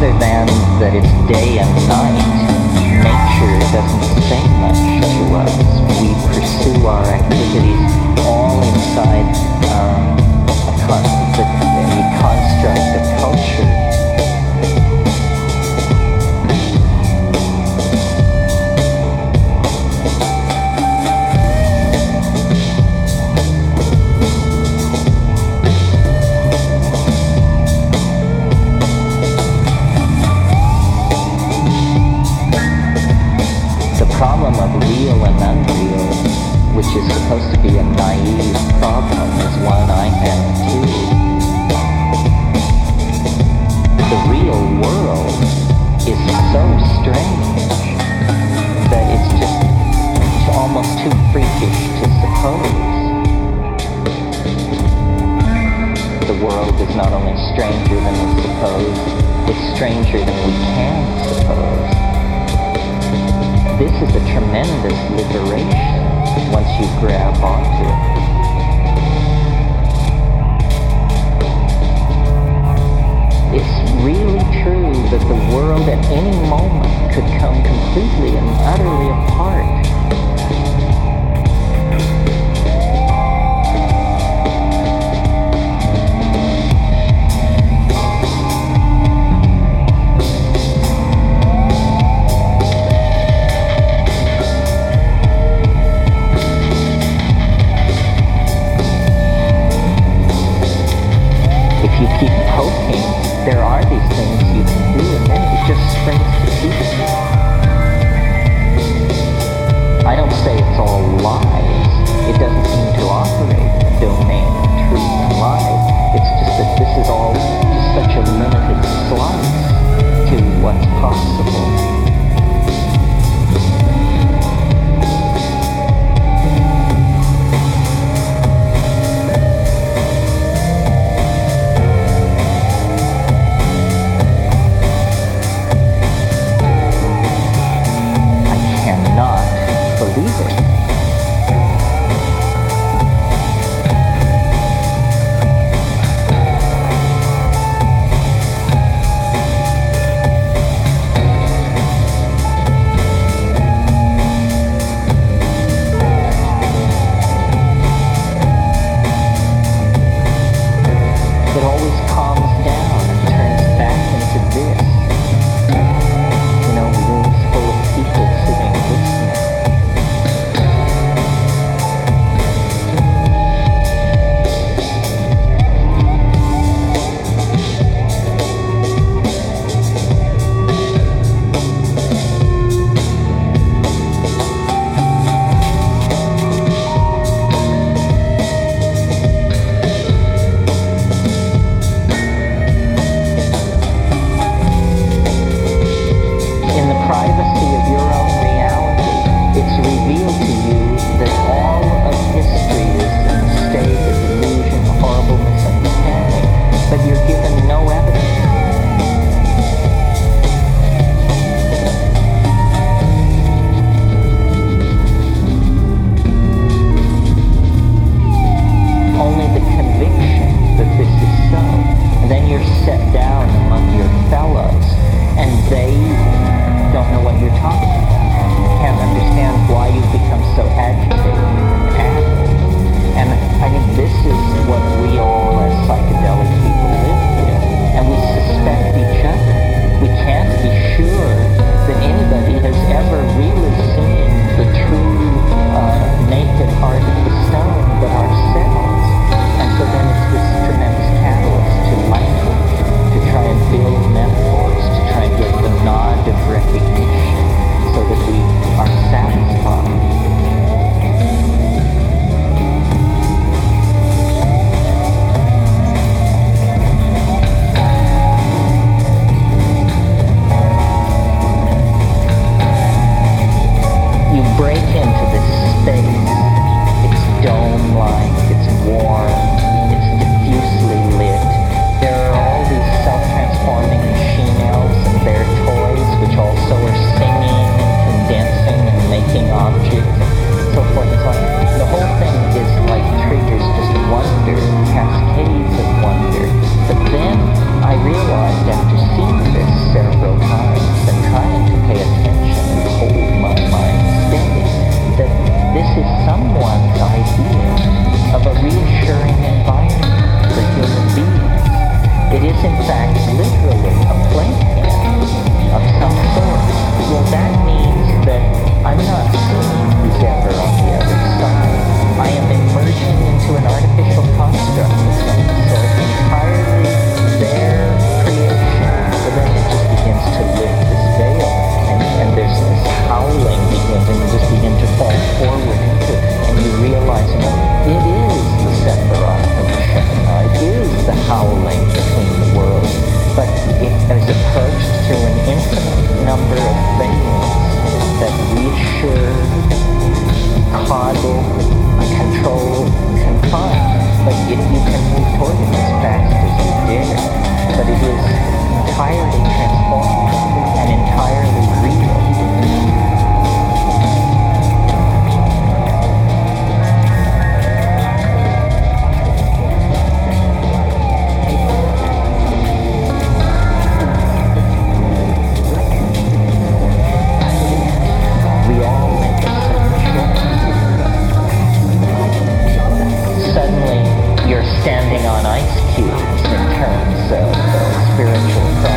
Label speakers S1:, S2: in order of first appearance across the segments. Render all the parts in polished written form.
S1: other than that it's day and night, nature doesn't say much to us. We pursue our activities all inside the construct of culture. Problem of real and unreal, which is supposed to be a naive problem, is one I have too. The real world is so strange that it's almost too freakish to suppose. The world is not only stranger than we suppose, it's stranger than we can suppose. This is a tremendous liberation once you grab onto it. It's really true that the world at any moment could come completely and utterly apart. If you keep poking, there are these things you can do, and then it just springs to peace. I don't say approached through an infinite number of things that reassure, coddle, control, confine. But if you can move toward it as fast as you dare, but it is entirely transformed and entirely real. Standing on ice cubes in terms of spiritual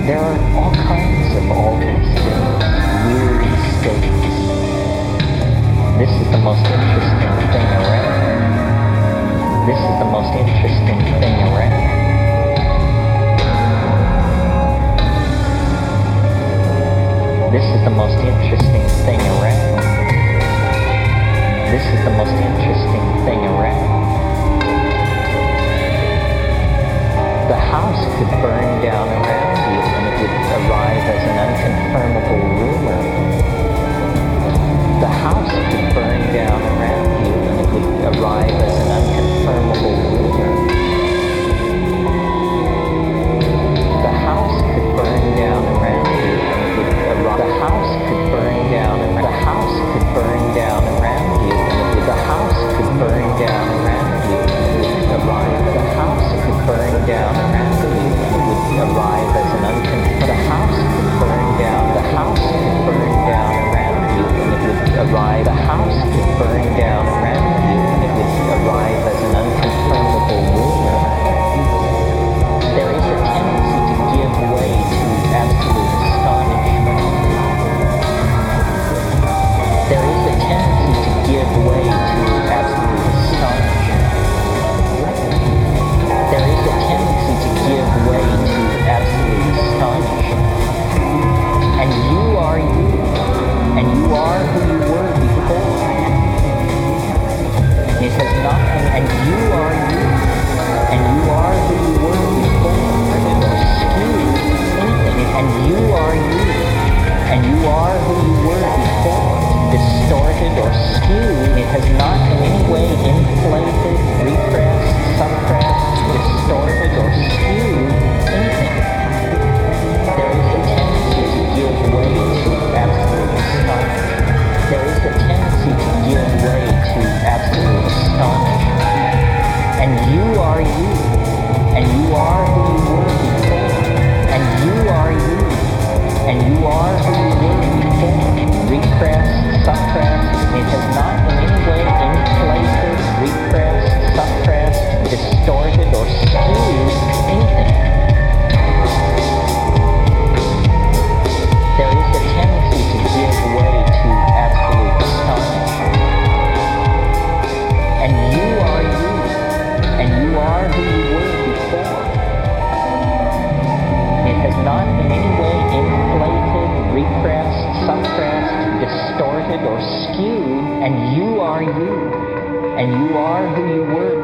S1: There are all kinds of altered states, weird states. This is the most interesting thing around. This is the most interesting thing around. This is the most interesting thing around. This is the most interesting thing around. The house could burn down around you and it would arrive as an unconfirmable rumor. The house could burn down around you and it would arrive as an unconfirmable rumor. The house could burn down around you and it would arrive. The house could burn down around. The house could burn down around you and it would. The house could burn down around you and it would arrive. The house could burn down around you and it would arrive as an unconfirmed. The house could burn down. The house could burn down around you and it would arrive. The house could burn down around you and it would arrive as an unconfirmable rumor. There is a tendency to give way to absolute astonishment. There is a tendency to give way to absolute astonishment. There is a tendency to give way to absolute astonishment. And you are you. And you are who you were before. It has not been, and you are you. And you are who you were before. Or skewed anything. And you are you. And you are who you were before. Distorted or skewed. It has not in any way inflated, repressed, suppressed, distorted or skewed anything. There is a tendency to give way to absolute astonishment. There is a tendency to give way to absolute astonishment. And you are you. And you are who you were before. And you are you. And you are who you were before. Repressed, suppressed. It has not in any way inflated, repressed, suppressed, distorted, or skewed anything. There is a tendency to give way to absolute astonishment. And you are you. And you are who you were before. It has not in any way inflated, repressed, suppressed, distorted, or skewed. And you are you. And you are who you were